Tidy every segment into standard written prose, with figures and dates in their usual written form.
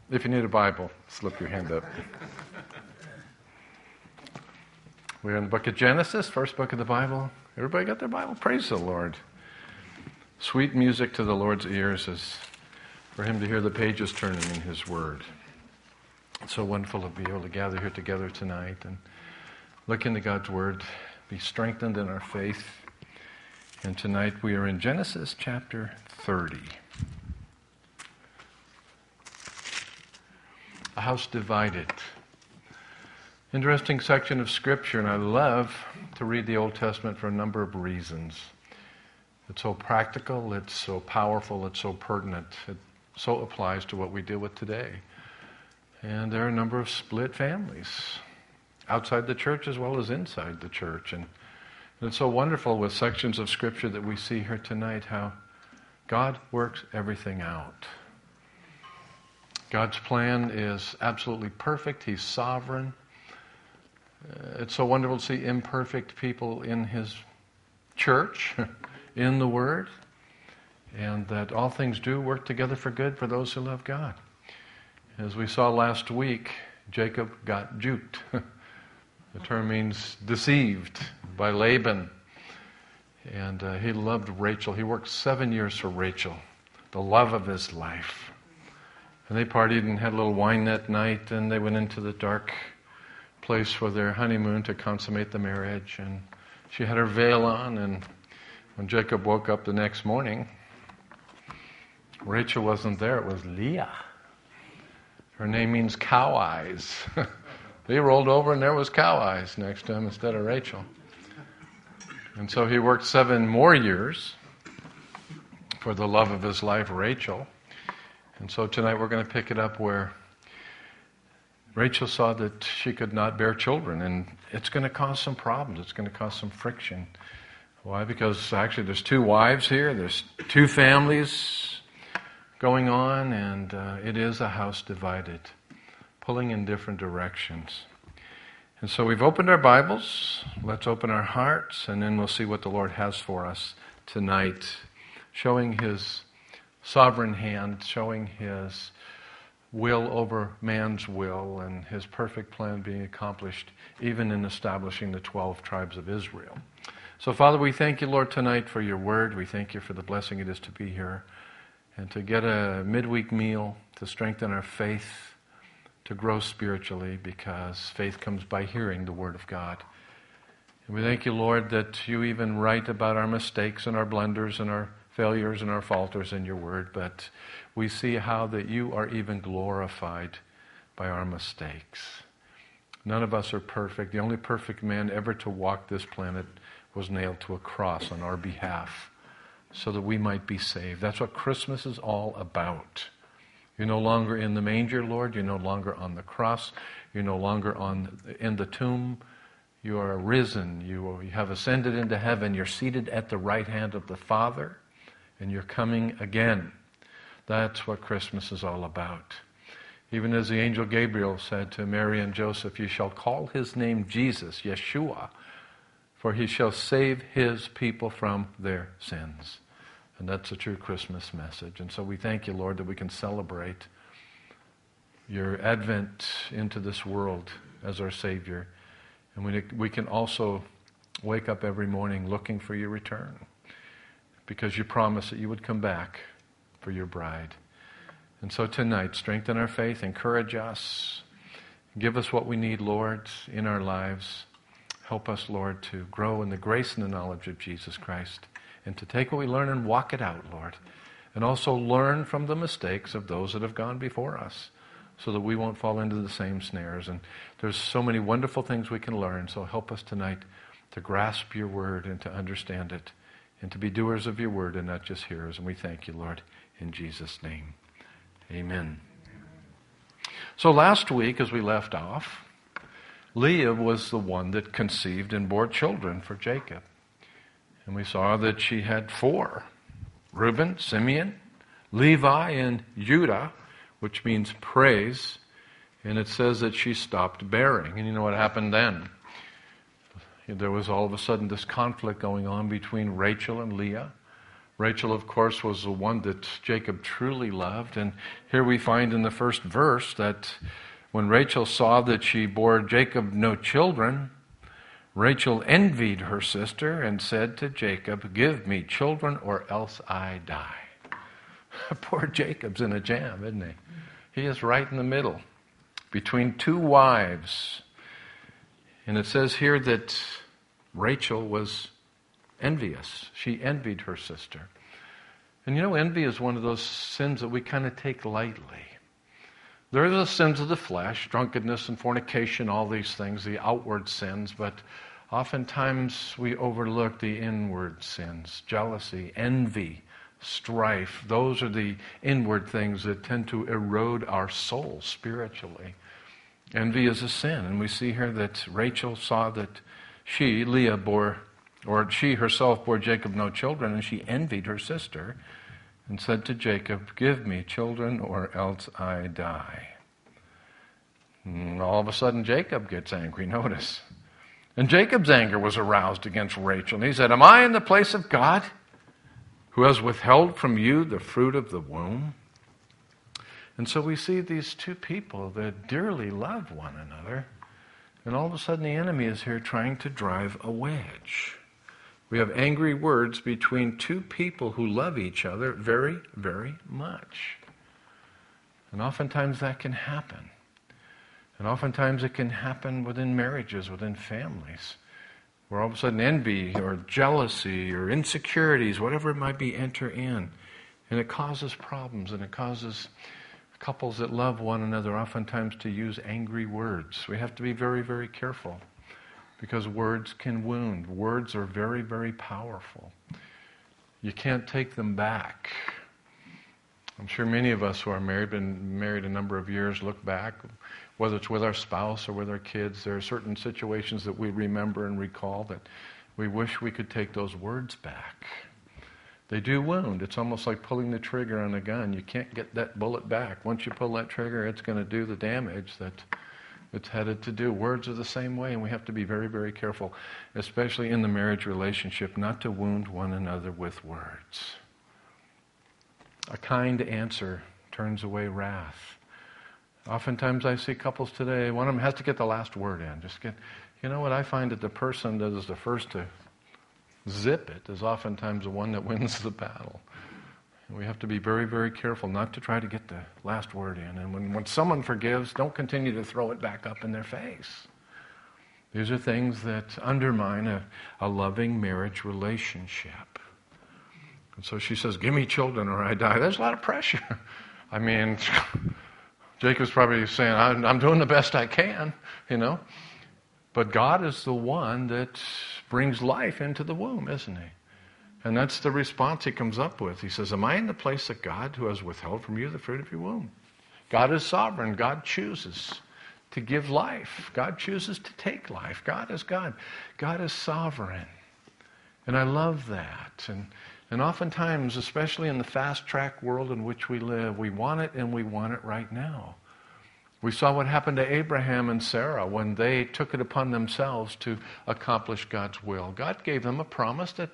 If you need a Bible, slip your hand up. We're in the book of Genesis, first book of the Bible. Everybody got their Bible? Praise the Lord. Sweet music to the Lord's ears is for him to hear the pages turning in his word. It's so wonderful to be able to gather here together tonight and look into God's word, be strengthened in our faith. And tonight we are in Genesis chapter 30. A house divided. Interesting section of Scripture, and I love to read the Old Testament for a number of reasons. It's so practical, it's so powerful, it's so pertinent. It so applies to what we deal with today. And there are a number of split families, outside the church as well as inside the church. And it's so wonderful with sections of Scripture that we see here tonight how God works everything out. God's plan is absolutely perfect. He's sovereign. It's so wonderful to see imperfect people in His church, in the Word, and that all things do work together for good for those who love God. As we saw last week, Jacob got juked. The term means deceived by Laban. And he loved Rachel. He worked 7 years for Rachel, the love of his life. And they partied and had a little wine that night, and they went into the dark place for their honeymoon to consummate the marriage. And she had her veil on, and when Jacob woke up the next morning, Rachel wasn't there. It was Leah. Her name means cow eyes. He rolled over and there was cow eyes next to him instead of Rachel. And so he worked 7 more years for the love of his life, Rachel. And so tonight we're going to pick it up where Rachel saw that she could not bear children, and it's going to cause some problems. It's going to cause some friction. Why? Because actually there's 2 wives here. There's 2 families going on, and it is a house divided, pulling in different directions. And so we've opened our Bibles. Let's open our hearts, and then we'll see what the Lord has for us tonight, showing His sovereign hand, showing His will over man's will and His perfect plan being accomplished even in establishing the 12 tribes of Israel. So Father, we thank You, Lord, tonight for Your word. We thank You for the blessing it is to be here and to get a midweek meal to strengthen our faith, to grow spiritually, because faith comes by hearing the word of God. And we thank You, Lord, that You even write about our mistakes and our blunders and our failures and our falters in Your word, but we see how that You are even glorified by our mistakes. None of us are perfect. The only perfect man ever to walk this planet was nailed to a cross on our behalf so that we might be saved. That's what Christmas is all about. You're no longer in the manger, Lord. You're no longer on the cross. You're no longer in the tomb. You are risen. You have ascended into heaven. You're seated at the right hand of the Father. And You're coming again. That's what Christmas is all about. Even as the angel Gabriel said to Mary and Joseph, "You shall call His name Jesus, Yeshua, for He shall save His people from their sins." And that's a true Christmas message. And so we thank You, Lord, that we can celebrate Your advent into this world as our Savior. And we can also wake up every morning looking for Your return, because You promised that You would come back for Your bride. And so tonight, strengthen our faith, encourage us, give us what we need, Lord, in our lives. Help us, Lord, to grow in the grace and the knowledge of Jesus Christ, and to take what we learn and walk it out, Lord. And also learn from the mistakes of those that have gone before us, so that we won't fall into the same snares. And there's so many wonderful things we can learn, so help us tonight to grasp Your word and to understand it, and to be doers of Your word and not just hearers. And we thank You, Lord, in Jesus' name. Amen. So last week, as we left off, Leah was the one that conceived and bore children for Jacob. And we saw that she had 4, Reuben, Simeon, Levi, and Judah, which means praise. And it says that she stopped bearing. And you know what happened then? There was all of a sudden this conflict going on between Rachel and Leah. Rachel, of course, was the one that Jacob truly loved. And here we find in the first verse that when Rachel saw that she bore Jacob no children, Rachel envied her sister and said to Jacob, "Give me children or else I die." Poor Jacob's in a jam, isn't he? He is right in the middle between two wives. And it says here that Rachel was envious. She envied her sister. And you know, envy is one of those sins that we kind of take lightly. There are the sins of the flesh, drunkenness and fornication, all these things, the outward sins, but oftentimes we overlook the inward sins, jealousy, envy, strife. Those are the inward things that tend to erode our soul spiritually. Envy is a sin, and we see here that Rachel saw that she, Leah, she herself bore Jacob no children, and she envied her sister and said to Jacob, "Give me children or else I die." And all of a sudden Jacob gets angry, notice. And Jacob's anger was aroused against Rachel, and he said, "Am I in the place of God, who has withheld from you the fruit of the womb?" And so we see these two people that dearly love one another, and all of a sudden the enemy is here trying to drive a wedge. We have angry words between two people who love each other very, very much. And oftentimes that can happen. And oftentimes it can happen within marriages, within families, where all of a sudden envy or jealousy or insecurities, whatever it might be, enter in. And it causes problems, and it causes couples that love one another oftentimes to use angry words. We have to be very, very careful, because words can wound. Words are very, very powerful. You can't take them back. I'm sure many of us who are married, been married a number of years, look back, whether it's with our spouse or with our kids, there are certain situations that we remember and recall that we wish we could take those words back. They do wound. It's almost like pulling the trigger on a gun. You can't get that bullet back. Once you pull that trigger, it's going to do the damage that it's headed to do. Words are the same way, and we have to be very, very careful, especially in the marriage relationship, not to wound one another with words. A kind answer turns away wrath. Oftentimes I see couples today, one of them has to get the last word in. You know what, I find that the person that is the first to zip it is oftentimes the one that wins the battle. And we have to be very, very careful not to try to get the last word in. And when someone forgives, don't continue to throw it back up in their face. These are things that undermine a loving marriage relationship. And so she says, "Give me children or I die." There's a lot of pressure. I mean, Jacob's probably saying, I'm doing the best I can, you know. But God is the one that brings life into the womb, isn't he? And that's the response he comes up with. He says, "Am I in the place of God, who has withheld from you the fruit of your womb?" God is sovereign. God chooses to give life. God chooses to take life. God is God. God is sovereign. And I love that. And oftentimes, especially in the fast-track world in which we live, we want it and we want it right now. We saw what happened to Abraham and Sarah when they took it upon themselves to accomplish God's will. God gave them a promise that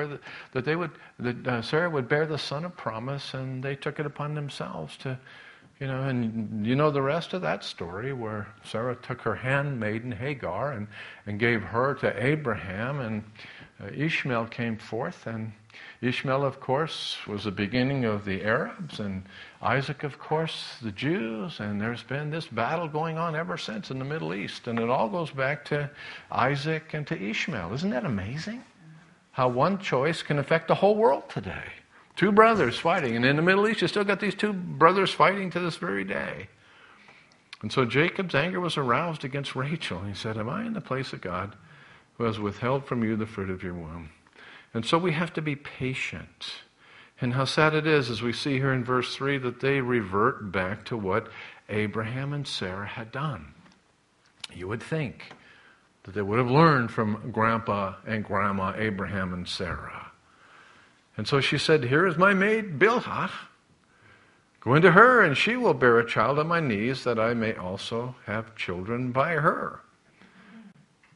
Sarah would bear the son of promise, and they took it upon themselves to, and you know the rest of that story, where Sarah took her handmaiden Hagar and gave her to Abraham, and Ishmael came forth, and Ishmael, of course, was the beginning of the Arabs, and Isaac, of course, the Jews, and there's been this battle going on ever since in the Middle East, and it all goes back to Isaac and to Ishmael. Isn't that amazing? How one choice can affect the whole world today. Two brothers fighting, and in the Middle East, you still got these two brothers fighting to this very day. And so Jacob's anger was aroused against Rachel. He said, "Am I in the place of God, who has withheld from you the fruit of your womb?" And so we have to be patient. And how sad it is, as we see here in verse 3, that they revert back to what Abraham and Sarah had done. You would think that they would have learned from Grandpa and Grandma Abraham and Sarah. And so she said, "Here is my maid Bilhah. Go into her, and she will bear a child on my knees, that I may also have children by her."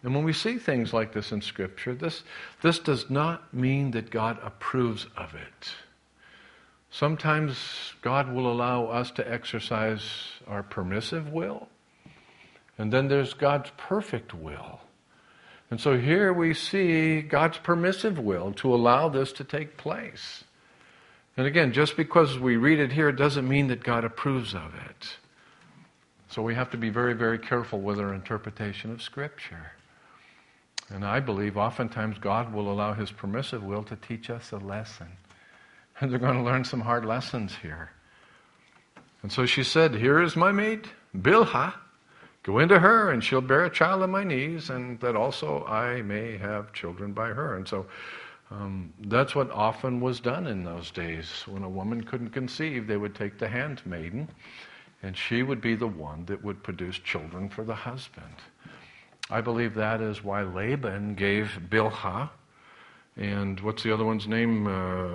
And when we see things like this in Scripture, this does not mean that God approves of it. Sometimes God will allow us to exercise our permissive will, and then there's God's perfect will. And so here we see God's permissive will to allow this to take place. And again, just because we read it here doesn't mean that God approves of it. So we have to be very, very careful with our interpretation of Scripture. And I believe oftentimes God will allow His permissive will to teach us a lesson. And they're going to learn some hard lessons here. And so she said, "Here is my maid, Bilhah. Go into her, and she'll bear a child on my knees, and that also I may have children by her." And so that's what often was done in those days. When a woman couldn't conceive, they would take the handmaiden, and she would be the one that would produce children for the husband. I believe that is why Laban gave Bilhah, and what's the other one's name?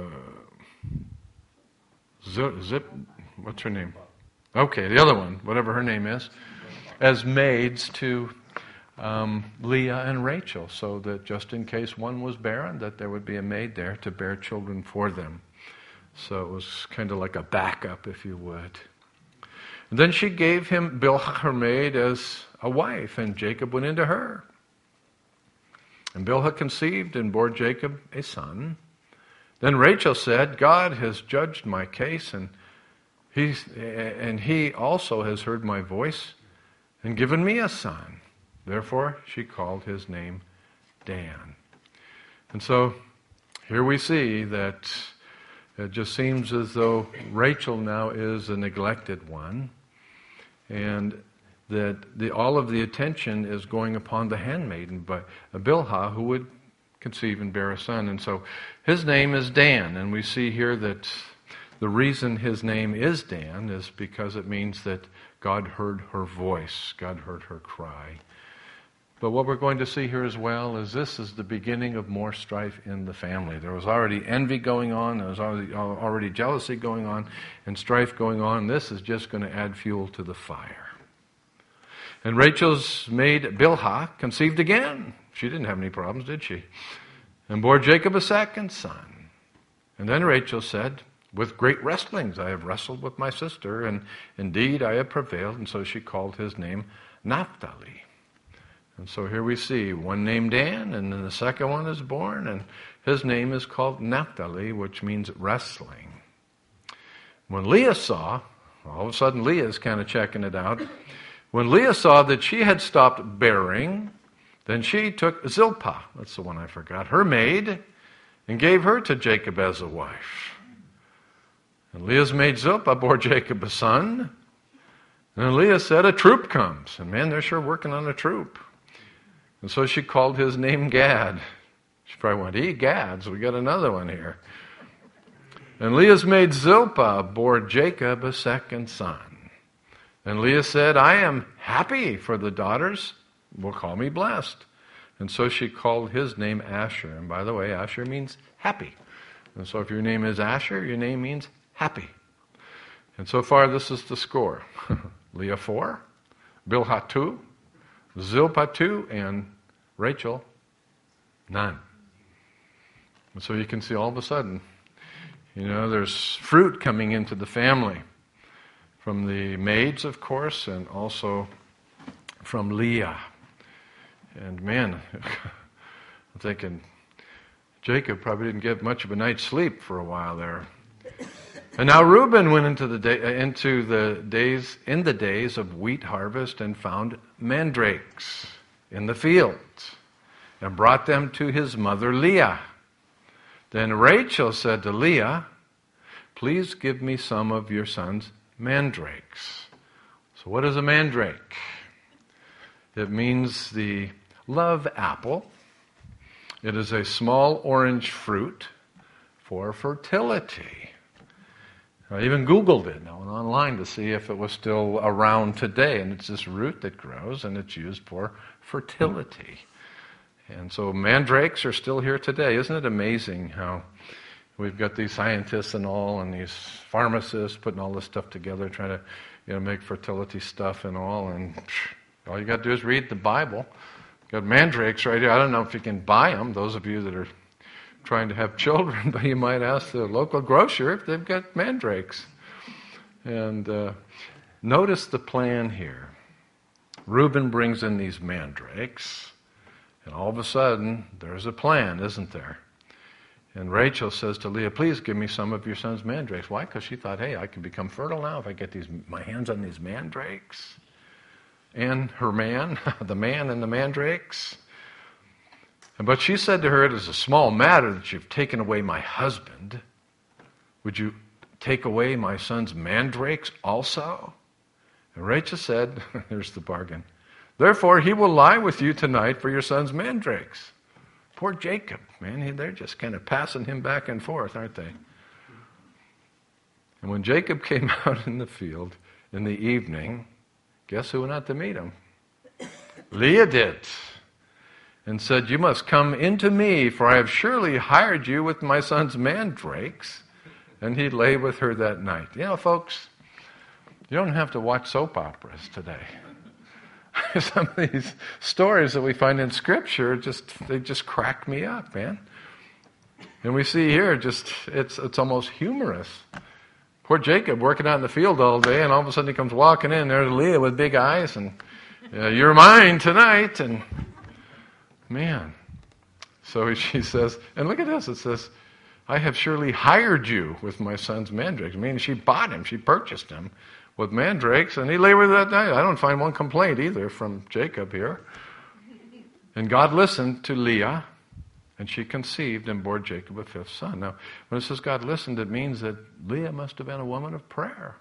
What's her name? Okay, the other one, whatever her name is, as maids to Leah and Rachel, so that just in case one was barren, that there would be a maid there to bear children for them. So it was kind of like a backup, if you would. And then she gave him Bilhah, her maid, as a wife, and Jacob went into her. And Bilhah conceived and bore Jacob a son. Then Rachel said, "God has judged my case, and he also has heard my voice and given me a son." Therefore she called his name Dan. And so here we see that it just seems as though Rachel now is a neglected one, and that all of the attention is going upon the handmaiden, but Bilhah, who would conceive and bear a son. And so his name is Dan, and we see here that the reason his name is Dan is because it means that God heard her voice, God heard her cry. But what we're going to see here as well is this is the beginning of more strife in the family. There was already envy going on, there was already jealousy going on, and strife going on. This is just going to add fuel to the fire. And Rachel's maid Bilhah conceived again. She didn't have any problems, did she? And bore Jacob a second son. And then Rachel said, "With great wrestlings I have wrestled with my sister, and indeed I have prevailed." And so she called his name Naphtali. And so here we see one named Dan, and then the second one is born, and his name is called Naphtali, which means wrestling. When Leah saw, all of a sudden Leah's kind of checking it out. When Leah saw that she had stopped bearing, then she took Zilpah, that's the one I forgot, her maid, and gave her to Jacob as a wife. And Leah's maid Zilpah bore Jacob a son. And then Leah said, "A troop comes." And man, they're sure working on a troop. And so she called his name Gad. She probably went, Gads, we got another one here. And Leah's maid Zilpah bore Jacob a second son. And Leah said, "I am happy, for the daughters will call me blessed." And so she called his name Asher. And by the way, Asher means happy. And so if your name is Asher, your name means happy. And so far, this is the score. Leah 4, Bilhah 2, Zilpah 2, and Rachel none. And so you can see all of a sudden, there's fruit coming into the family. From the maids, of course, and also from Leah. And man, I'm thinking, Jacob probably didn't get much of a night's sleep for a while there. And now Reuben went into the days of wheat harvest and found mandrakes in the field and brought them to his mother Leah. Then Rachel said to Leah, "Please give me some of your son's mandrakes." So what is a mandrake? It means the love apple. It is a small orange fruit for fertility. I even Googled it. I went online to see if it was still around today. And it's this root that grows, and it's used for fertility. And so mandrakes are still here today. Isn't it amazing how we've got these scientists and all, and these pharmacists putting all this stuff together, trying to make fertility stuff and all. And all you got to do is read the Bible. Got mandrakes right here. I don't know if you can buy them, those of you that are trying to have children, but you might ask the local grocer if they've got mandrakes. And notice the plan here. Reuben brings in these mandrakes, and all of a sudden, there's a plan, isn't there? And Rachel says to Leah, please give me some of your son's mandrakes. Why? Because she thought, hey, I can become fertile now if I get my hands on these mandrakes. And her man, the man and the mandrakes. But she said to her, it is a small matter that you've taken away my husband. Would you take away my son's mandrakes also? And Rachel said, here's the bargain, therefore he will lie with you tonight for your son's mandrakes. Poor Jacob, man, they're just kind of passing him back and forth, aren't they? And when Jacob came out in the field in the evening, guess who went out to meet him? Leah did. And said, you must come into me, for I have surely hired you with my son's mandrakes. And he lay with her that night. You know, folks, you don't have to watch soap operas today. Some of these stories that we find in Scripture, they just crack me up, man. And we see here, it's almost humorous. Poor Jacob working out in the field all day, and all of a sudden he comes walking in. There's Leah with big eyes, and you're mine tonight. And man, so she says, and look at this. It says, I have surely hired you with my son's mandrakes. Meaning she bought him, she purchased him with mandrakes, and he lay with her that night. I don't find one complaint either from Jacob here. And God listened to Leah, and she conceived and bore Jacob a fifth son. Now, when it says God listened, it means that Leah must have been a woman of prayer.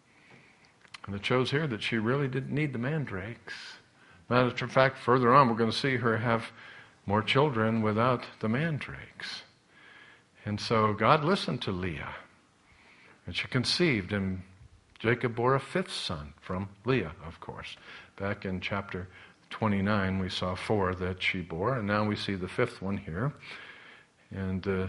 And it shows here that she really didn't need the mandrakes. Matter of fact, further on, we're going to see her have more children without the mandrakes. And so God listened to Leah, and she conceived, and Jacob bore a fifth son from Leah, of course. Back in chapter 29, we saw 4 that she bore, and now we see the fifth one here. And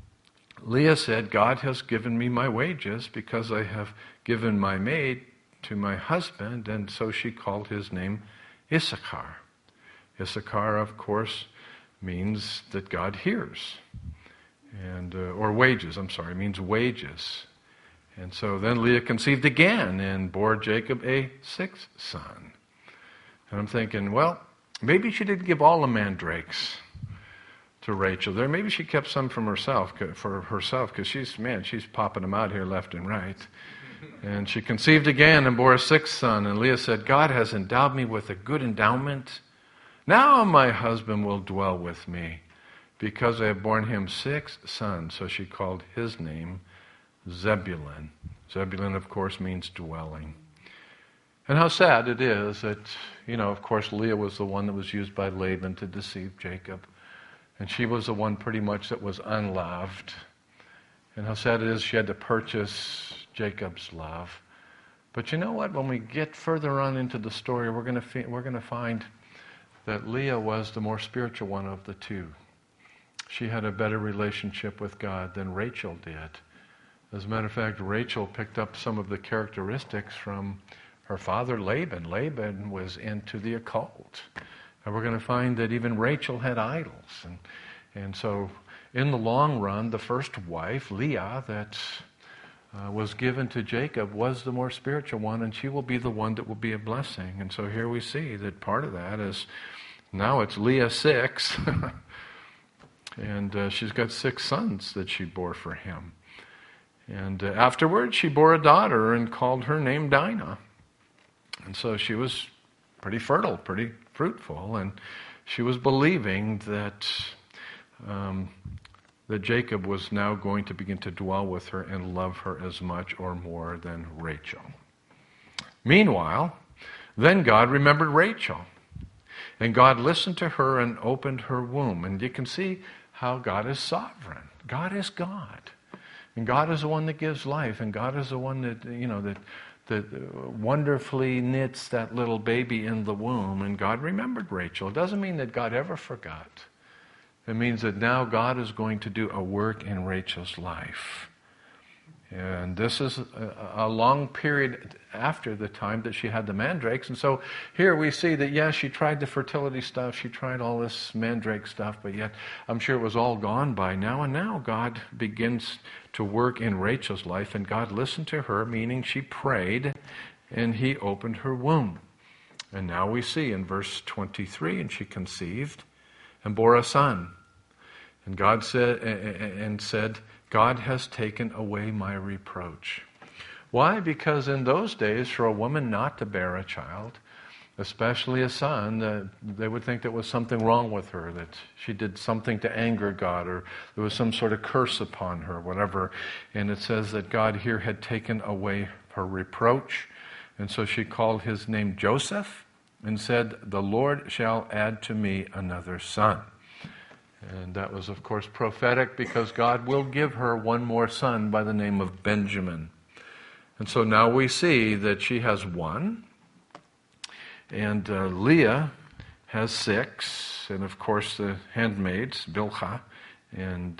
Leah said, God has given me my wages because I have given my maid to my husband, and so she called his name Issachar. Issachar, of course, means that God hears. And or wages, means wages. And so then Leah conceived again and bore Jacob a sixth son. And I'm thinking, well, maybe she didn't give all the mandrakes to Rachel there. Maybe she kept some for herself, because she's popping them out here left and right. And she conceived again and bore a sixth son. And Leah said, God has endowed me with a good endowment. Now my husband will dwell with me, because I have borne him 6 sons. So she called his name Zebulun. Zebulun, of course, means dwelling. And how sad it is that, of course, Leah was the one that was used by Laban to deceive Jacob. And she was the one pretty much that was unloved. And how sad it is she had to purchase Jacob's love. But you know what? When we get further on into the story, we're going to find that Leah was the more spiritual one of the two. She had a better relationship with God than Rachel did. As a matter of fact, Rachel picked up some of the characteristics from her father Laban. Laban was into the occult. And we're going to find that even Rachel had idols. And so in the long run, the first wife, Leah, that was given to Jacob was the more spiritual one, and she will be the one that will be a blessing. And so here we see that part of that is, now it's Leah 6, and she's got 6 sons that she bore for him. And afterwards, she bore a daughter and called her name Dinah. And so she was pretty fertile, pretty fruitful, and she was believing that that Jacob was now going to begin to dwell with her and love her as much or more than Rachel. Meanwhile, then God remembered Rachel, and God listened to her and opened her womb. And you can see how God is sovereign. God is God. And God is the one that gives life, and God is the one that, that wonderfully knits that little baby in the womb. And God remembered Rachel. It doesn't mean that God ever forgot. It means that now God is going to do a work in Rachel's life. And this is a long period after the time that she had the mandrakes. And so here we see that, yes, she tried the fertility stuff, she tried all this mandrake stuff, but yet I'm sure it was all gone by now. And now God begins to work in Rachel's life, and God listened to her, meaning she prayed, and He opened her womb. And now we see in verse 23, and she conceived and bore a son. And God said, God has taken away my reproach. Why? Because in those days, for a woman not to bear a child, especially a son, they would think there was something wrong with her, that she did something to anger God, or there was some sort of curse upon her, whatever. And it says that God here had taken away her reproach. And so she called his name Joseph and said, the Lord shall add to me another son. And that was, of course, prophetic, because God will give her one more son by the name of Benjamin. And so now we see that she has one, and Leah has 6, and of course the handmaids, Bilhah and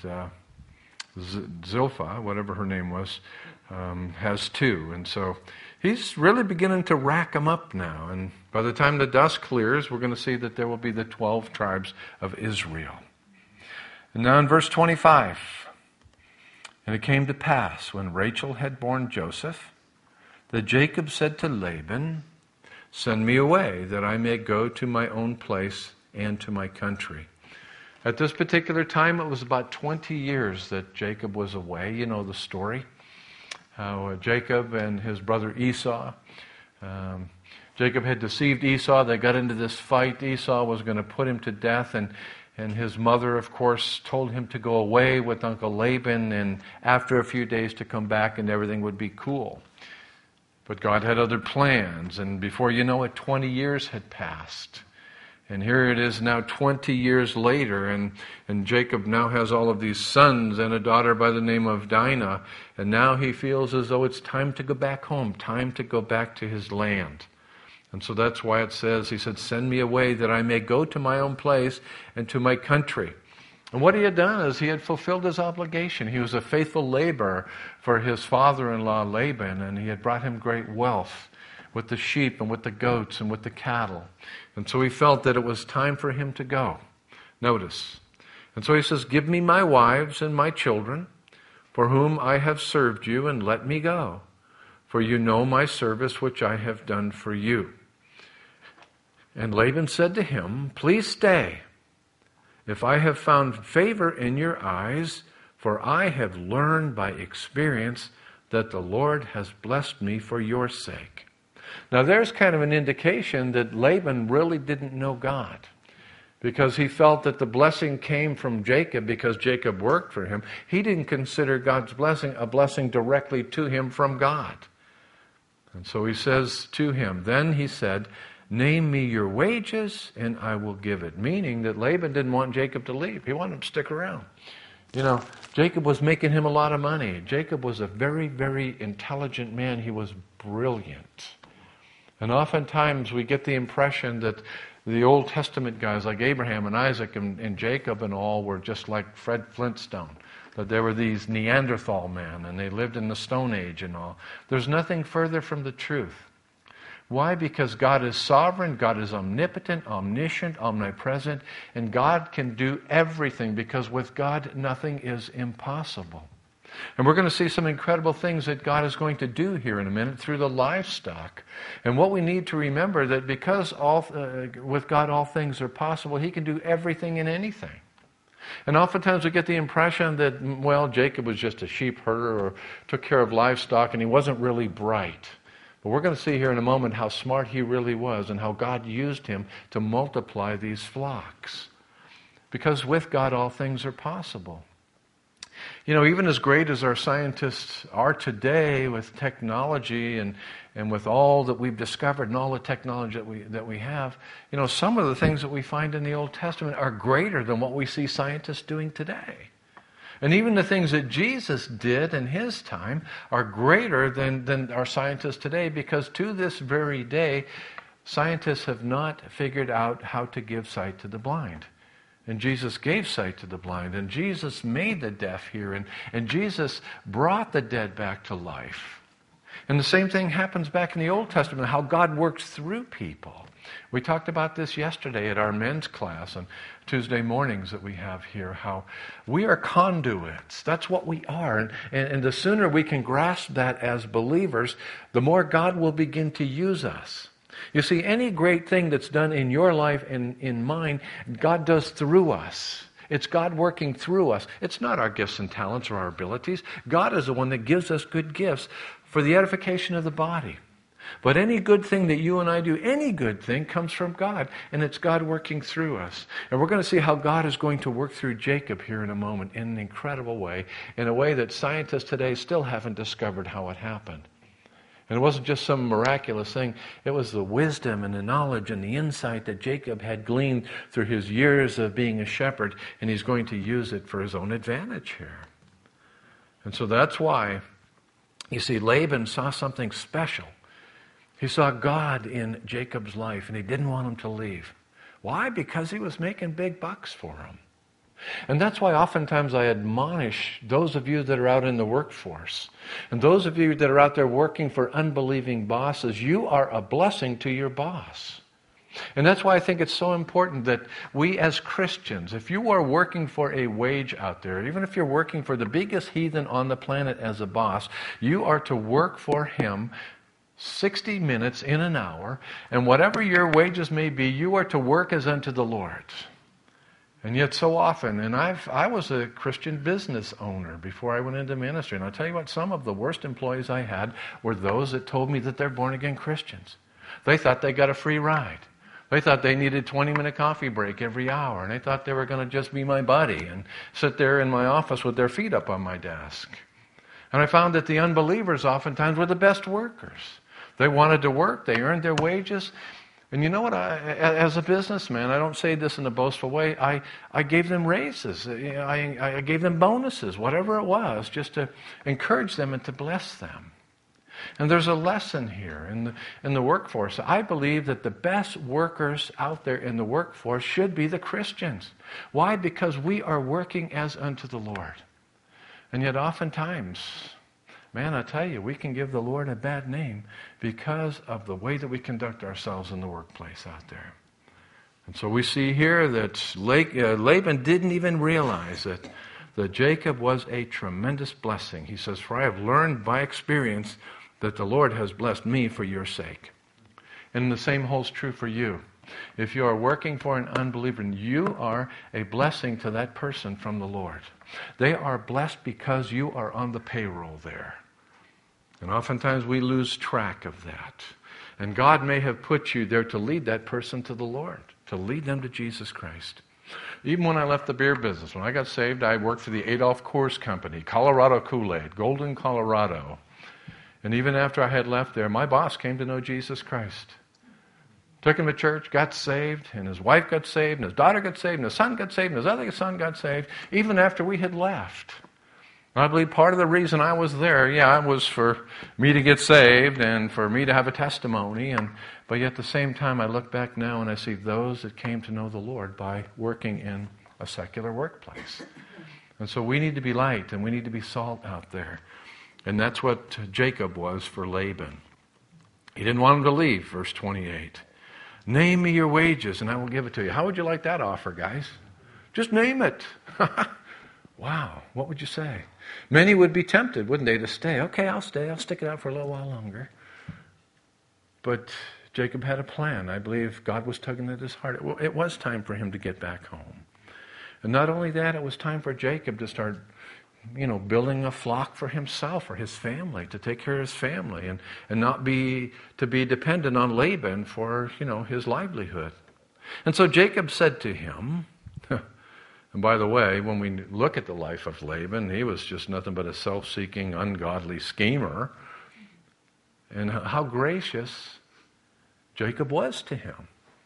Zilpah, whatever her name was, has 2. And so he's really beginning to rack them up now. And by the time the dust clears, we're going to see that there will be the 12 tribes of Israel. And now in verse 25, and it came to pass, when Rachel had borne Joseph, that Jacob said to Laban, send me away, that I may go to my own place and to my country. At this particular time, it was about 20 years that Jacob was away. You know the story. How Jacob and his brother Esau, Jacob had deceived Esau. They got into this fight. Esau was going to put him to death, and his mother, of course, told him to go away with Uncle Laban, and after a few days to come back and everything would be cool. But God had other plans, and before you know it, 20 years had passed. And here it is now 20 years later, and Jacob now has all of these sons and a daughter by the name of Dinah, and now he feels as though it's time to go back home, time to go back to his land. And so that's why it says, he said, send me away that I may go to my own place and to my country. And what he had done is he had fulfilled his obligation. He was a faithful laborer for his father-in-law Laban, and he had brought him great wealth with the sheep and with the goats and with the cattle. And so he felt that it was time for him to go. Notice. And so he says, give me my wives and my children, for whom I have served you, and let me go. For you know my service which I have done for you. And Laban said to him, please stay, if I have found favor in your eyes, for I have learned by experience that the Lord has blessed me for your sake. Now there's kind of an indication that Laban really didn't know God, because he felt that the blessing came from Jacob because Jacob worked for him. He didn't consider God's blessing a blessing directly to him from God. And so he says to him, then he said, name me your wages and I will give it. Meaning that Laban didn't want Jacob to leave. He wanted him to stick around. You know, Jacob was making him a lot of money. Jacob was a very, very intelligent man. He was brilliant. And oftentimes we get the impression that the Old Testament guys like Abraham and Isaac and Jacob and all were just like Fred Flintstone. That there were these Neanderthal men and they lived in the Stone Age and all. There's nothing further from the truth. Why? Because God is sovereign, God is omnipotent, omniscient, omnipresent, and God can do everything, because with God nothing is impossible. And we're going to see some incredible things that God is going to do here in a minute through the livestock. And what we need to remember, that because with God all things are possible, He can do everything and anything. And oftentimes we get the impression that, well, Jacob was just a sheep herder or took care of livestock and he wasn't really bright. But we're going to see here in a moment how smart he really was and how God used him to multiply these flocks. Because with God all things are possible. You know, even as great as our scientists are today with technology and with all that we've discovered and all the technology that we have, you know, some of the things that we find in the Old Testament are greater than what we see scientists doing today. And even the things that Jesus did in His time are greater than our scientists today, because to this very day, scientists have not figured out how to give sight to the blind. And Jesus gave sight to the blind. And Jesus made the deaf hear. And Jesus brought the dead back to life. And the same thing happens back in the Old Testament, how God works through people. We talked about this yesterday at our men's class on Tuesday mornings that we have here, how we are conduits. That's what we are. And the sooner we can grasp that as believers, the more God will begin to use us. You see, any great thing that's done in your life and in mine, God does through us. It's God working through us. It's not our gifts and talents or our abilities. God is the one that gives us good gifts for the edification of the body. But any good thing that you and I do, any good thing comes from God, and it's God working through us. And we're going to see how God is going to work through Jacob here in a moment in an incredible way, in a way that scientists today still haven't discovered how it happened. And it wasn't just some miraculous thing. It was the wisdom and the knowledge and the insight that Jacob had gleaned through his years of being a shepherd, and he's going to use it for his own advantage here. And so that's why, you see, Laban saw something special. He saw God in Jacob's life, and he didn't want him to leave. Why? Because he was making big bucks for him. And that's why oftentimes I admonish those of you that are out in the workforce, and those of you that are out there working for unbelieving bosses, you are a blessing to your boss. And that's why I think it's so important that we as Christians, if you are working for a wage out there, even if you're working for the biggest heathen on the planet as a boss, you are to work for him 60 minutes in an hour, and whatever your wages may be, you are to work as unto the Lord. And yet so often, and I was a Christian business owner before I went into ministry, and I'll tell you what, some of the worst employees I had were those that told me that they're born-again Christians. They thought they got a free ride. They thought they needed a 20-minute coffee break every hour, and they thought they were going to just be my buddy and sit there in my office with their feet up on my desk. And I found that the unbelievers oftentimes were the best workers. They wanted to work, they earned their wages. And you know what, as a businessman, I don't say this in a boastful way, I gave them raises, I gave them bonuses, whatever it was, just to encourage them and to bless them. And there's a lesson here in the workforce. I believe that the best workers out there in the workforce should be the Christians. Why? Because we are working as unto the Lord. And yet oftentimes, man, I tell you, we can give the Lord a bad name because of the way that we conduct ourselves in the workplace out there. And so we see here that Laban didn't even realize that Jacob was a tremendous blessing. He says, "For I have learned by experience that the Lord has blessed me for your sake." And the same holds true for you. If you are working for an unbeliever, you are a blessing to that person from the Lord. They are blessed because you are on the payroll there. And oftentimes we lose track of that. And God may have put you there to lead that person to the Lord, to lead them to Jesus Christ. Even when I left the beer business, when I got saved, I worked for the Adolph Coors Company, Colorado Kool-Aid, Golden, Colorado. And even after I had left there, my boss came to know Jesus Christ. Took him to church, got saved, and his wife got saved, and his daughter got saved, and his son got saved, and his other son got saved, even after we had left. I believe part of the reason I was there, it was for me to get saved and for me to have a testimony. But yet at the same time, I look back now and I see those that came to know the Lord by working in a secular workplace. And so we need to be light and we need to be salt out there. And that's what Jacob was for Laban. He didn't want him to leave, verse 28. "Name me your wages and I will give it to you." How would you like that offer, guys? Just name it. Wow, what would you say? Many would be tempted, wouldn't they, to stay? Okay, I'll stay. I'll stick it out for a little while longer. But Jacob had a plan. I believe God was tugging at his heart. It was time for him to get back home. And not only that, it was time for Jacob to start, building a flock for himself or his family, to take care of his family and not be dependent on Laban for, his livelihood. And so Jacob said to him, and by the way, when we look at the life of Laban, he was just nothing but a self-seeking, ungodly schemer. And how gracious Jacob was to him.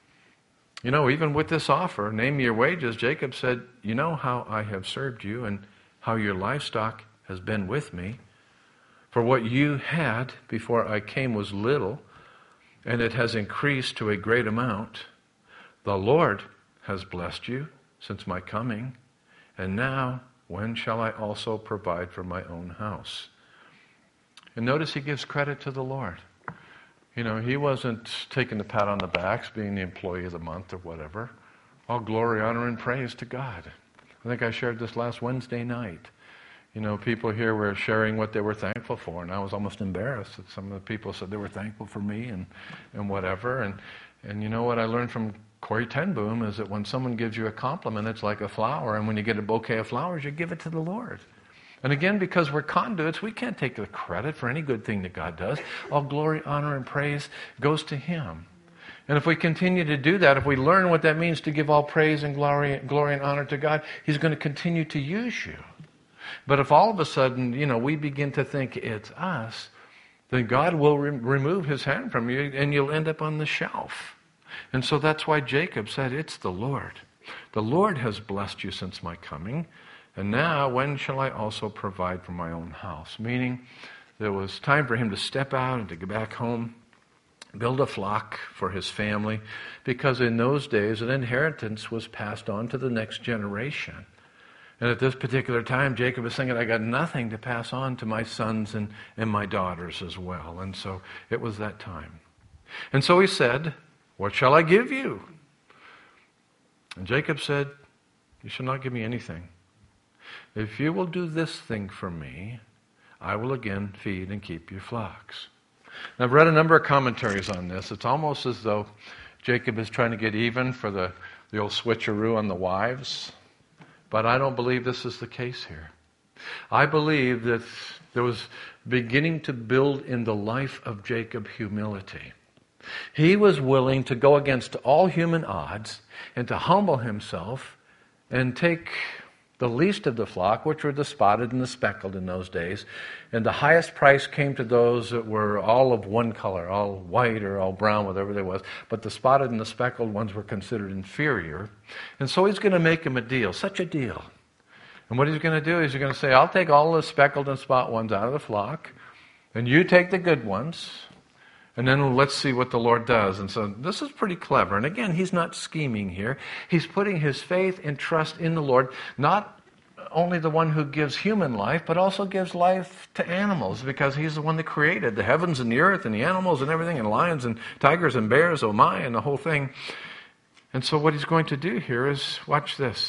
Even with this offer, name me your wages, Jacob said, "You know how I have served you and how your livestock has been with me. For what you had before I came was little, and it has increased to a great amount. The Lord has blessed you, since my coming. And now, when shall I also provide for my own house? And notice he gives credit to the Lord. You know, he wasn't taking the pat on the backs, being the employee of the month or whatever. All glory, honor, and praise to God. I think I shared this last Wednesday night. You know, people here were sharing what they were thankful for, and I was almost embarrassed that some of the people said they were thankful for me and whatever. And you know what I learned from Corrie ten Boom is that when someone gives you a compliment, it's like a flower, and when you get a bouquet of flowers, you give it to the Lord. And again, because we're conduits, we can't take the credit for any good thing that God does. All glory, honor, and praise goes to Him. And if we continue to do that, if we learn what that means to give all praise and glory and honor to God, He's going to continue to use you. But if all of a sudden, you know, we begin to think it's us, then God will remove His hand from you and you'll end up on the shelf. And so that's why Jacob said, it's the Lord. The Lord has blessed you since my coming. And now, when shall I also provide for my own house? Meaning, there was time for him to step out and to go back home, build a flock for his family, because in those days, an inheritance was passed on to the next generation. And at this particular time, Jacob is thinking, I got nothing to pass on to my sons and my daughters as well. And so it was that time. And so he said, what shall I give you? And Jacob said, you shall not give me anything. If you will do this thing for me, I will again feed and keep your flocks. And I've read a number of commentaries on this. It's almost as though Jacob is trying to get even for the old switcheroo on the wives. But I don't believe this is the case here. I believe that there was beginning to build in the life of Jacob humility. He was willing to go against all human odds and to humble himself and take the least of the flock, which were the spotted and the speckled in those days. And the highest price came to those that were all of one color, all white or all brown, whatever there was. But the spotted and the speckled ones were considered inferior. And so he's going to make him a deal, such a deal. And what he's going to do is he's going to say, I'll take all the speckled and spot ones out of the flock, and you take the good ones, and then let's see what the Lord does. And so this is pretty clever. And again, he's not scheming here. He's putting his faith and trust in the Lord, not only the one who gives human life, but also gives life to animals, because he's the one that created the heavens and the earth and the animals and everything, and lions and tigers and bears, oh my, and the whole thing. And so what he's going to do here is, watch this.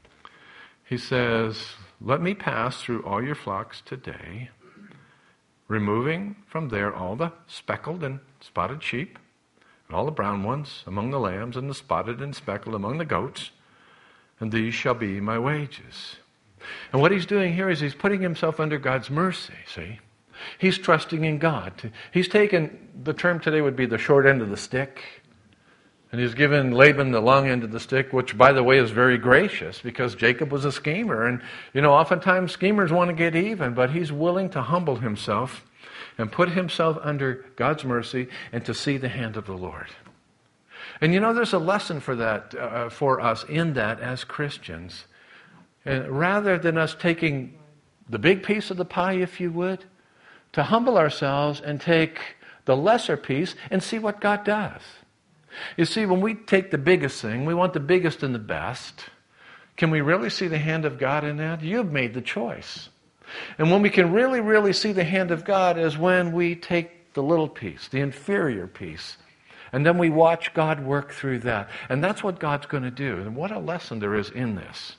He says, let me pass through all your flocks today, removing from there all the speckled and spotted sheep, and all the brown ones among the lambs, and the spotted and speckled among the goats, and these shall be my wages. And what he's doing here is he's putting himself under God's mercy, see? He's trusting in God. He's taken, the term today would be the short end of the stick, and he's given Laban the long end of the stick, which, by the way, is very gracious, because Jacob was a schemer. And, you know, oftentimes schemers want to get even, but he's willing to humble himself and put himself under God's mercy and to see the hand of the Lord. And, you know, there's a lesson for that, for us in that as Christians. And rather than us taking the big piece of the pie, if you would, to humble ourselves and take the lesser piece and see what God does. You see, when we take the biggest thing, we want the biggest and the best. Can we really see the hand of God in that? You've made the choice. And when we can really, really see the hand of God is when we take the little piece, the inferior piece, and then we watch God work through that. And that's what God's going to do. And what a lesson there is in this.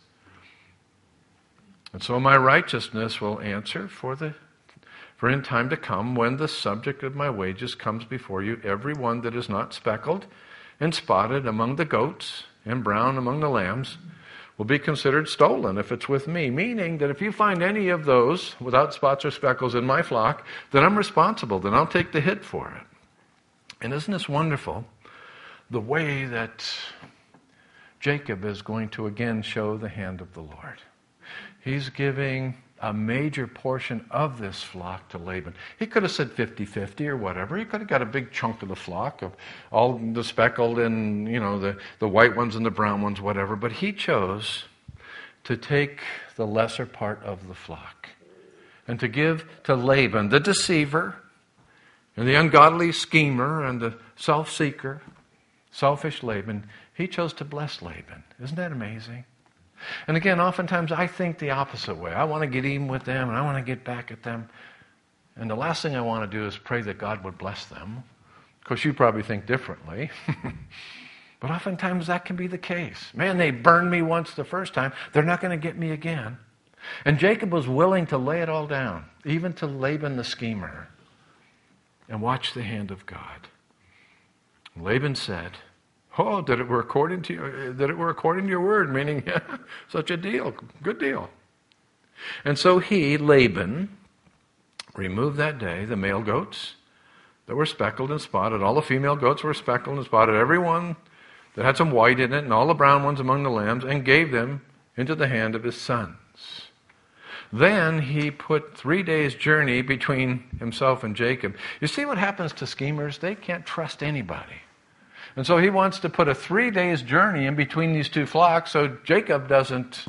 And so my righteousness will answer for in time to come, when the subject of my wages comes before you, every one that is not speckled and spotted among the goats and brown among the lambs will be considered stolen if it's with me. Meaning that if you find any of those without spots or speckles in my flock, then I'm responsible, then I'll take the hit for it. And isn't this wonderful? The way that Jacob is going to again show the hand of the Lord. He's giving a major portion of this flock to Laban. He could have said 50-50 or whatever. He could have got a big chunk of the flock of all the speckled and, you know, the white ones and the brown ones, whatever. But he chose to take the lesser part of the flock and to give to Laban, the deceiver and the ungodly schemer and the self-seeker, selfish Laban. He chose to bless Laban. Isn't that amazing? And again, oftentimes I think the opposite way. I want to get even with them, and I want to get back at them. And the last thing I want to do is pray that God would bless them. Of course, you probably think differently. But oftentimes that can be the case. Man, they burned me once the first time. They're not going to get me again. And Jacob was willing to lay it all down, even to Laban the schemer, and watch the hand of God. Laban said, "Oh, that it were according to your word," meaning, yeah, such a deal, good deal. And so he, Laban, removed that day the male goats that were speckled and spotted. All the female goats were speckled and spotted, every one that had some white in it, and all the brown ones among the lambs, and gave them into the hand of his sons. Then he put 3 days' journey between himself and Jacob. You see what happens to schemers? They can't trust anybody. And so he wants to put a 3 days' journey in between these two flocks so Jacob doesn't,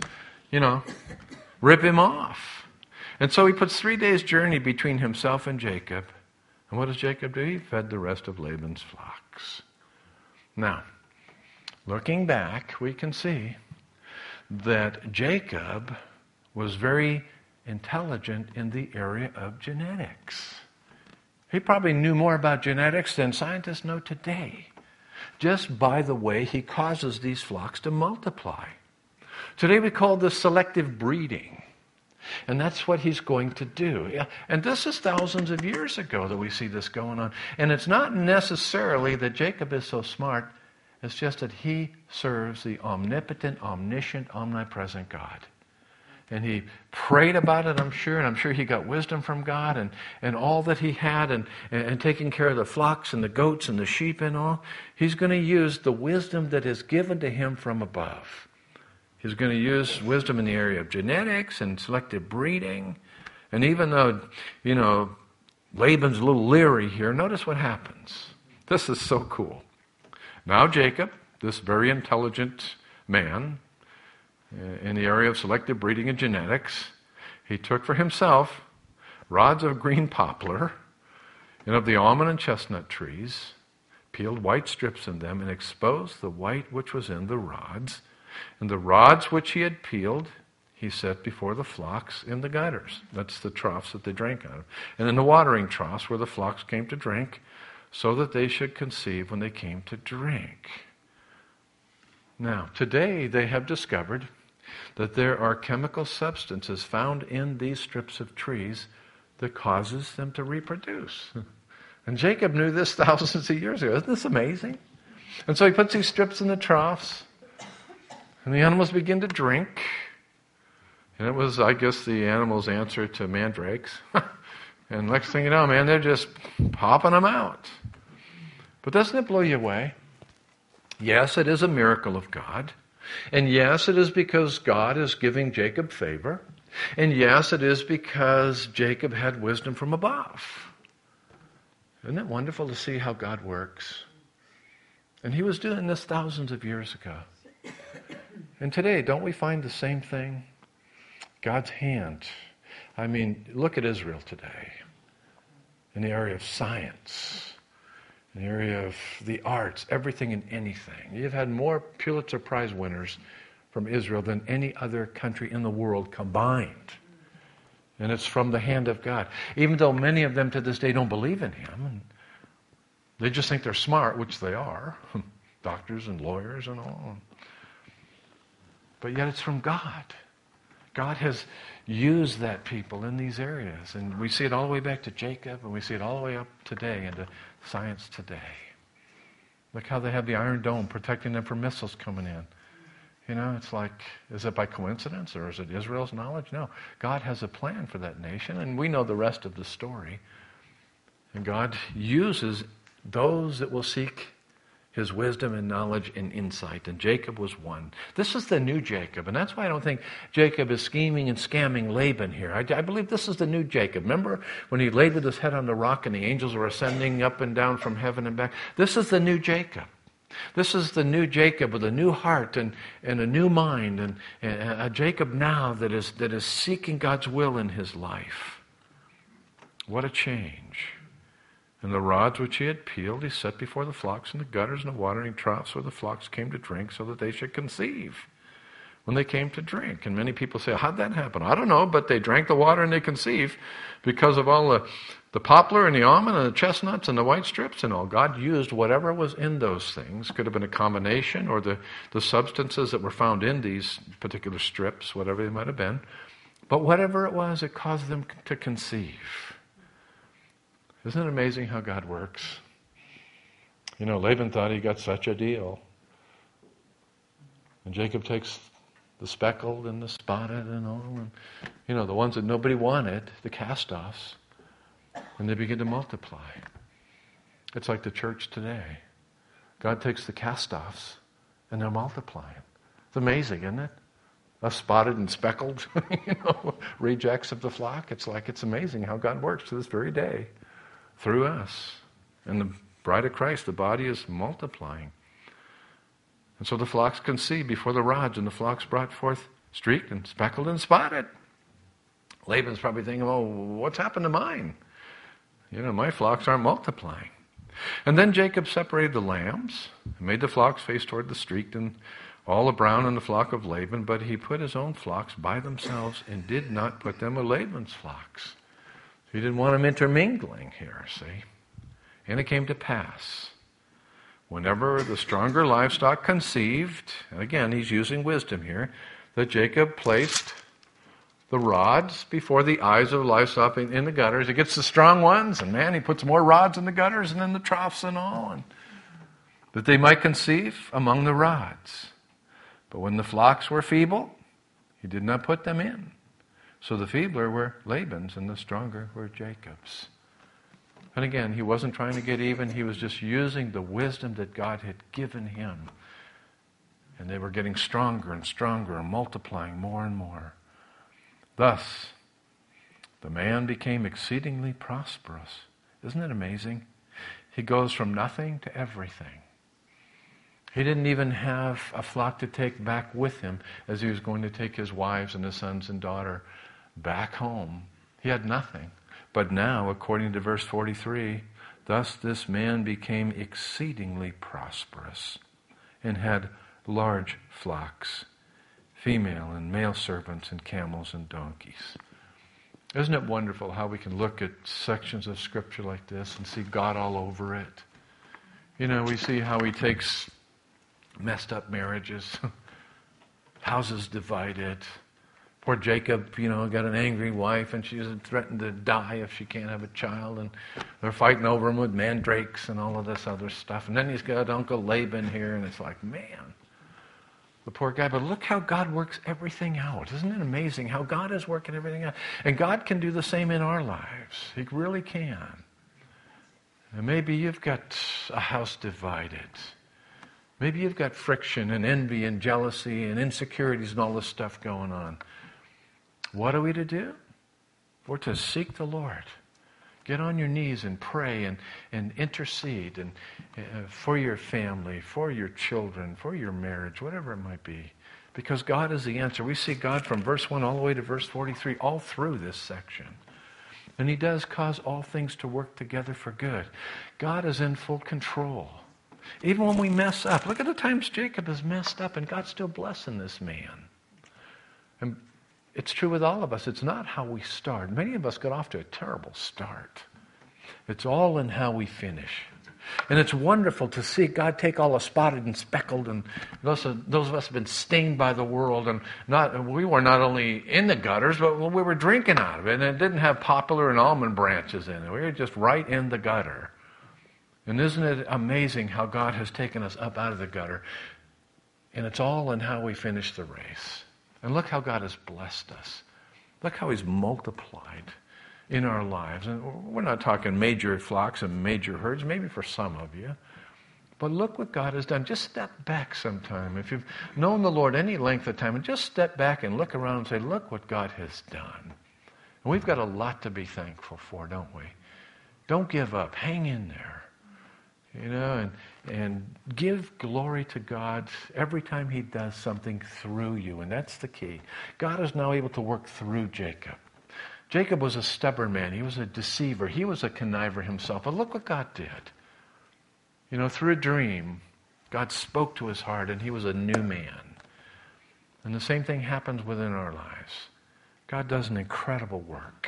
rip him off. And so he puts 3 days' journey between himself and Jacob. And what does Jacob do? He fed the rest of Laban's flocks. Now, looking back, we can see that Jacob was very intelligent in the area of genetics. He probably knew more about genetics than scientists know today, just by the way he causes these flocks to multiply. Today we call this selective breeding. And that's what he's going to do. And this is thousands of years ago that we see this going on. And it's not necessarily that Jacob is so smart. It's just that he serves the omnipotent, omniscient, omnipresent God. And he prayed about it, I'm sure, and I'm sure he got wisdom from God and all that he had and taking care of the flocks and the goats and the sheep and all. He's going to use the wisdom that is given to him from above. He's going to use wisdom in the area of genetics and selective breeding. And even though, Laban's a little leery here, notice what happens. This is so cool. Now Jacob, this very intelligent man, in the area of selective breeding and genetics, he took for himself rods of green poplar and of the almond and chestnut trees, peeled white strips in them, and exposed the white which was in the rods. And the rods which he had peeled, he set before the flocks in the gutters. That's the troughs that they drank out of. And in the watering troughs where the flocks came to drink, so that they should conceive when they came to drink. Now, today they have discovered that there are chemical substances found in these strips of trees that causes them to reproduce. And Jacob knew this thousands of years ago. Isn't this amazing? And so he puts these strips in the troughs, and the animals begin to drink. And it was, I guess, the animals' answer to mandrakes. And next thing you know, man, they're just popping them out. But doesn't it blow you away? Yes, it is a miracle of God. And yes, it is because God is giving Jacob favor. And yes, it is because Jacob had wisdom from above. Isn't it wonderful to see how God works? And he was doing this thousands of years ago. And today, don't we find the same thing? God's hand. I mean, look at Israel today. In the area of science, in the area of the arts, everything and anything. You've had more Pulitzer Prize winners from Israel than any other country in the world combined. And it's from the hand of God. Even though many of them to this day don't believe in him. And they just think they're smart, which they are. Doctors and lawyers and all. But yet it's from God. God has used that people in these areas. And we see it all the way back to Jacob, and we see it all the way up today into science today. Look how they have the Iron Dome protecting them from missiles coming in. It's like, is it by coincidence or is it Israel's knowledge? No. God has a plan for that nation, and we know the rest of the story. And God uses those that will seek his wisdom and knowledge and insight. And Jacob was one. This is the new Jacob. And that's why I don't think Jacob is scheming and scamming Laban here. I believe this is the new Jacob. Remember when he laid with his head on the rock and the angels were ascending up and down from heaven and back? This is the new Jacob. This is the new Jacob with a new heart and a new mind. And a Jacob now that is seeking God's will in his life. What a change. And the rods which he had peeled, he set before the flocks in the gutters and the watering troughs where the flocks came to drink, so that they should conceive when they came to drink. And many people say, how'd that happen? I don't know, but they drank the water and they conceived because of all the poplar and the almond and the chestnuts and the white strips and all. God used whatever was in those things. Could have been a combination or the substances that were found in these particular strips, whatever they might have been. But whatever it was, it caused them to conceive. Isn't it amazing how God works? You know, Laban thought he got such a deal. And Jacob takes the speckled and the spotted and all, and, you know, the ones that nobody wanted, the cast-offs, and they begin to multiply. It's like the church today. God takes the cast-offs and they're multiplying. It's amazing, isn't it? Us spotted and speckled, you know, rejects of the flock. It's amazing how God works to this very day through us. And the bride of Christ, the body, is multiplying. And so the flocks conceive before the rods, and the flocks brought forth streaked and speckled and spotted. Laban's probably thinking, oh, what's happened to mine? You know, my flocks aren't multiplying. And then Jacob separated the lambs and made the flocks face toward the streaked and all the brown in the flock of Laban, but he put his own flocks by themselves and did not put them with Laban's flocks. He didn't want them intermingling here, see? And it came to pass, whenever the stronger livestock conceived, and again, he's using wisdom here, that Jacob placed the rods before the eyes of livestock in the gutters. He gets the strong ones, and man, he puts more rods in the gutters and in the troughs and all, and that they might conceive among the rods. But when the flocks were feeble, he did not put them in. So the feebler were Laban's, and the stronger were Jacob's. And again, he wasn't trying to get even. He was just using the wisdom that God had given him. And they were getting stronger and stronger and multiplying more and more. Thus, the man became exceedingly prosperous. Isn't it amazing? He goes from nothing to everything. He didn't even have a flock to take back with him as he was going to take his wives and his sons and daughter back home. He had nothing. But now, according to verse 43, thus this man became exceedingly prosperous and had large flocks, female and male servants and camels and donkeys. Isn't it wonderful how we can look at sections of Scripture like this and see God all over it? You know, we see how he takes messed up marriages, houses divided. Poor Jacob, you know, got an angry wife and she's threatened to die if she can't have a child, and they're fighting over him with mandrakes and all of this other stuff. And then he's got Uncle Laban here, and it's like, man, the poor guy. But look how God works everything out. Isn't it amazing how God is working everything out? And God can do the same in our lives. He really can. And maybe you've got a house divided. Maybe you've got friction and envy and jealousy and insecurities and all this stuff going on. What are we to do? We're to seek the Lord. Get on your knees and pray and intercede and for your family, for your children, for your marriage, whatever it might be. Because God is the answer. We see God from verse 1 all the way to verse 43, all through this section. And he does cause all things to work together for good. God is in full control. Even when we mess up, look at the times Jacob has messed up and God's still blessing this man. And it's true with all of us. It's not how we start. Many of us got off to a terrible start. It's all in how we finish. And it's wonderful to see God take all the spotted and speckled, and those of us have been stained by the world, and we were not only in the gutters, but we were drinking out of it, and it didn't have poplar and almond branches in it. We were just right in the gutter. And isn't it amazing how God has taken us up out of the gutter? And it's all in how we finish the race. And look how God has blessed us. Look how he's multiplied in our lives. And we're not talking major flocks and major herds, maybe for some of you. But look what God has done. Just step back sometime. If you've known the Lord any length of time, and just step back and look around and say, look what God has done. And we've got a lot to be thankful for, don't we? Don't give up. Hang in there. You know, and give glory to God every time he does something through you. And that's the key. God is now able to work through Jacob. Jacob was a stubborn man. He was a deceiver. He was a conniver himself. But look what God did. You know, through a dream, God spoke to his heart and he was a new man. And the same thing happens within our lives. God does an incredible work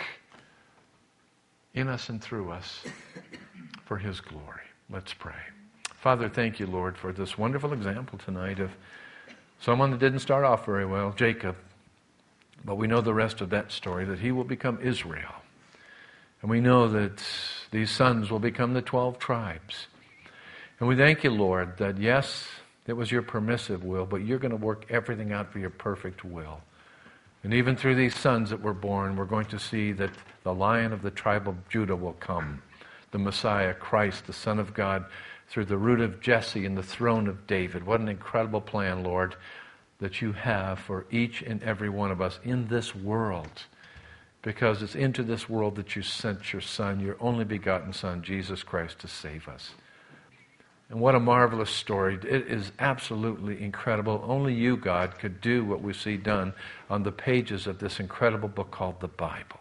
in us and through us for His glory. Let's pray. Father, thank you, Lord, for this wonderful example tonight of someone that didn't start off very well, Jacob. But we know the rest of that story, that he will become Israel. And we know that these sons will become the 12 tribes. And we thank you, Lord, that yes, it was your permissive will, but you're going to work everything out for your perfect will. And even through these sons that were born, we're going to see that the Lion of the tribe of Judah will come. The Messiah, Christ, the Son of God, through the root of Jesse and the throne of David. What an incredible plan, Lord, that you have for each and every one of us in this world. Because it's into this world that you sent your Son, your only begotten Son, Jesus Christ, to save us. And what a marvelous story. It is absolutely incredible. Only you, God, could do what we see done on the pages of this incredible book called the Bible.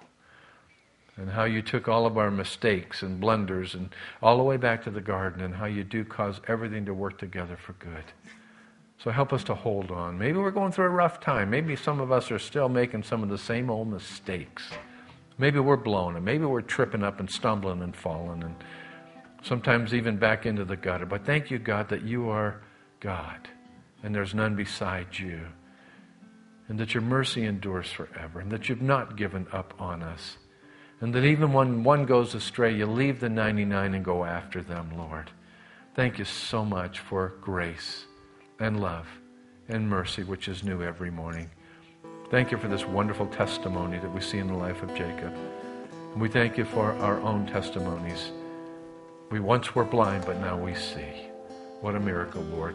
And how you took all of our mistakes and blunders and all the way back to the garden, and how you do cause everything to work together for good. So help us to hold on. Maybe we're going through a rough time. Maybe some of us are still making some of the same old mistakes. Maybe we're blown, and maybe we're tripping up and stumbling and falling, and sometimes even back into the gutter. But thank you, God, that you are God, and there's none beside you, and that your mercy endures forever, and that you've not given up on us, and that even when one goes astray, you leave the 99 and go after them, Lord. Thank you so much for grace and love and mercy, which is new every morning. Thank you for this wonderful testimony that we see in the life of Jacob. And we thank you for our own testimonies. We once were blind, but now we see. What a miracle, Lord.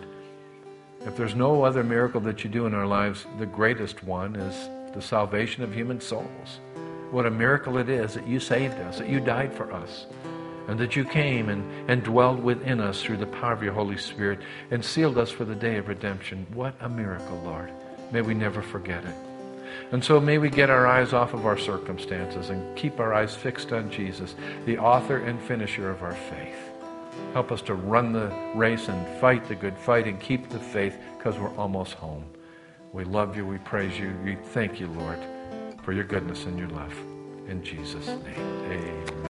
If there's no other miracle that you do in our lives, the greatest one is the salvation of human souls. What a miracle it is that you saved us, that you died for us, and that you came and dwelled within us through the power of your Holy Spirit and sealed us for the day of redemption. What a miracle, Lord. May we never forget it. And so may we get our eyes off of our circumstances and keep our eyes fixed on Jesus, the author and finisher of our faith. Help us to run the race and fight the good fight and keep the faith, because we're almost home. We love you. We praise you. We thank you, Lord, for your goodness and your love. In Jesus' name, amen.